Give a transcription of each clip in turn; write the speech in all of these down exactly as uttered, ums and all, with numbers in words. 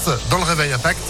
Clémence dans le Réveil Impact.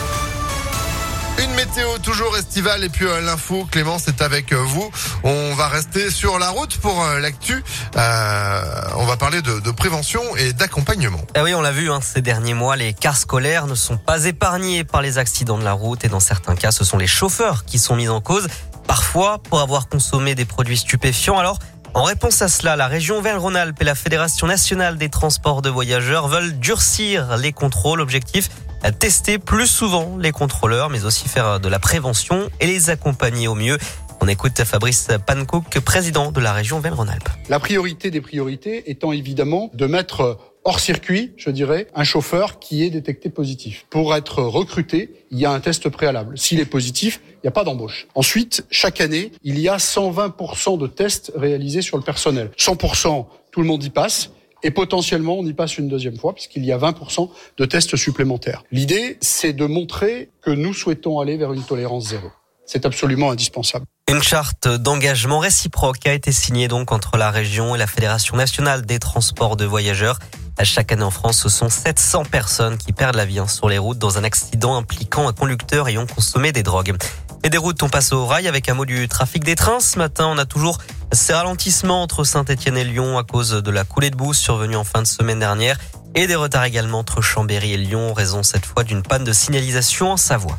Une météo toujours estivale et puis euh, l'info, Clémence est avec euh, vous. On va rester sur la route pour euh, l'actu. Euh, on va parler de, de prévention et d'accompagnement. Ah oui, on l'a vu hein, ces derniers mois, les cars scolaires ne sont pas épargnés par les accidents de la route et dans certains cas, ce sont les chauffeurs qui sont mis en cause, parfois pour avoir consommé des produits stupéfiants. Alors, en réponse à cela, la région Auvergne-Rhône-Alpes et la Fédération nationale des transports de voyageurs veulent durcir les contrôles. Objectif, tester plus souvent les contrôleurs, mais aussi faire de la prévention et les accompagner au mieux. On écoute Fabrice Pankouk, président de la région Auvergne-Rhône-Alpes. La priorité des priorités étant évidemment de mettre hors circuit, je dirais, un chauffeur qui est détecté positif. Pour être recruté, il y a un test préalable. S'il est positif, il n'y a pas d'embauche. Ensuite, chaque année, il y a cent vingt pour cent de tests réalisés sur le personnel. cent pour cent, tout le monde y passe. Et potentiellement, on y passe une deuxième fois, puisqu'il y a vingt pour cent de tests supplémentaires. L'idée, c'est de montrer que nous souhaitons aller vers une tolérance zéro. C'est absolument indispensable. Une charte d'engagement réciproque a été signée donc entre la région et la Fédération nationale des transports de voyageurs. Chaque année en France, ce sont sept cents personnes qui perdent la vie sur les routes dans un accident impliquant un conducteur ayant consommé des drogues. Et des routes, on passe au rail avec un mot du trafic des trains. Ce matin, on a toujours ces ralentissements entre Saint-Étienne et Lyon à cause de la coulée de boue survenue en fin de semaine dernière et des retards également entre Chambéry et Lyon, raison cette fois d'une panne de signalisation en Savoie.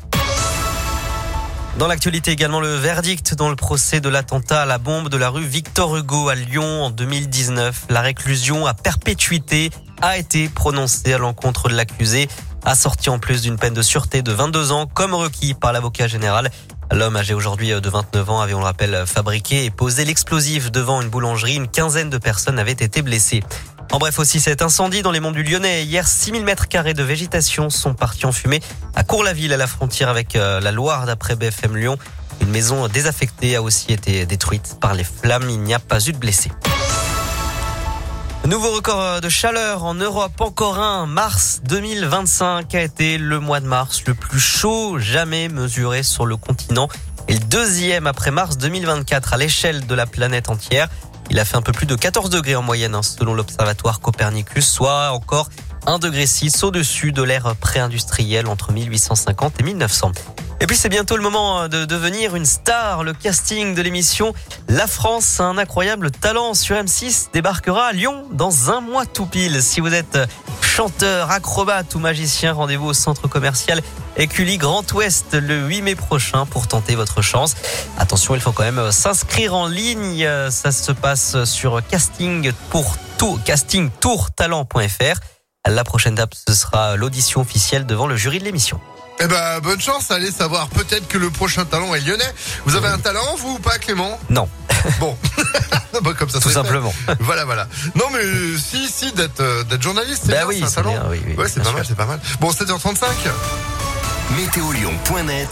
Dans l'actualité également, le verdict dans le procès de l'attentat à la bombe de la rue Victor Hugo à Lyon en deux mille dix-neuf. La réclusion à perpétuité a été prononcée à l'encontre de l'accusé, assorti en plus d'une peine de sûreté de vingt-deux ans, comme requis par l'avocat général. L'homme âgé aujourd'hui de vingt-neuf ans avait, on le rappelle, fabriqué et posé l'explosif devant une boulangerie. Une quinzaine de personnes avaient été blessées. En bref, aussi cet incendie dans les monts du Lyonnais. Hier, six mille mètres carrés de végétation sont partis en fumée à Cours-la-Ville, à la frontière avec la Loire, d'après B F M Lyon. Une maison désaffectée a aussi été détruite par les flammes. Il n'y a pas eu de blessés. Nouveau record de chaleur en Europe, encore un. Mars deux mille vingt-cinq a été le mois de mars le plus chaud jamais mesuré sur le continent. Et le deuxième après mars deux mille vingt-quatre à l'échelle de la planète entière. Il a fait un peu plus de quatorze degrés en moyenne, hein, selon l'observatoire Copernicus, soit encore un degré six au-dessus de l'ère pré-industrielle entre mille huit cent cinquante et mille neuf cents. Et puis c'est bientôt le moment de devenir une star. Le casting de l'émission La France a un incroyable talent sur M six débarquera à Lyon dans un mois tout pile. Si vous êtes chanteur, acrobate ou magicien, rendez-vous au centre commercial Écully Grand Ouest le huit mai prochain pour tenter votre chance. Attention, il faut quand même s'inscrire en ligne. Ça se passe sur casting pour tout, casting tour talent point f r. La prochaine étape, ce sera l'audition officielle devant le jury de l'émission. Eh ben, bonne chance, allez savoir. Peut-être que le prochain talent est lyonnais. Vous avez un talent, vous, ou pas, Clément? Non. Bon. Bah, comme ça, tout simplement. Fait. Voilà, voilà. Non, mais si, si, d'être, euh, d'être journaliste, c'est bah bien, oui, c'est un c'est talent. bien, oui, oui, ouais, c'est pas sûr. mal, c'est pas mal. Bon, sept heures trente-cinq. météo lyon point net